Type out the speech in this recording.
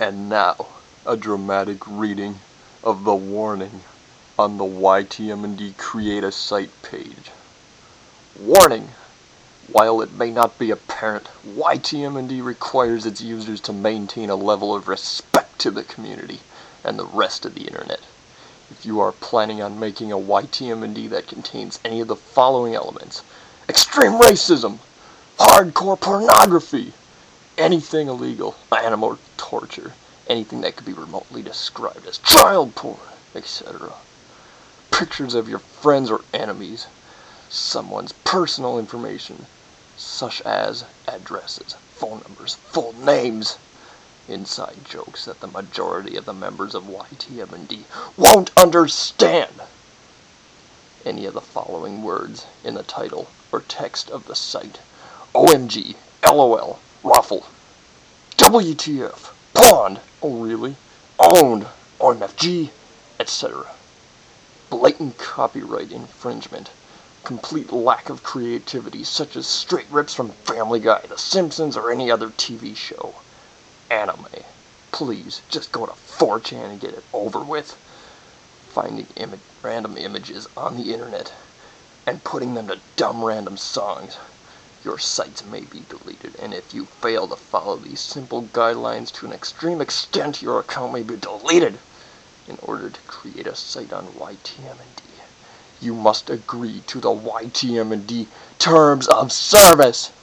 And now, a dramatic reading of the warning on the YTMND Create a Site page. Warning! While it may not be apparent, YTMND requires its users to maintain a level of respect to the community and the rest of the internet. If you are planning on making a YTMND that contains any of the following elements: extreme racism, hardcore pornography, anything illegal, animal torture, anything that could be remotely described as child porn, etc. Pictures of your friends or enemies, someone's personal information, such as addresses, phone numbers, full names, inside jokes that the majority of the members of YTMND won't understand. Any of the following words in the title or text of the site: OMG, LOL, Ruffle, WTF, Pond, oh really, Owned, OMFG, etc. Blatant copyright infringement, complete lack of creativity, such as straight rips from Family Guy, The Simpsons, or any other TV show. Anime. Please, just go to 4chan and get it over with. Finding random images on the internet and putting them to dumb random songs. Your sites may be deleted, and if you fail to follow these simple guidelines to an extreme extent, your account may be deleted. In order to create a site on YTMND, you must agree to the YTMND Terms of Service.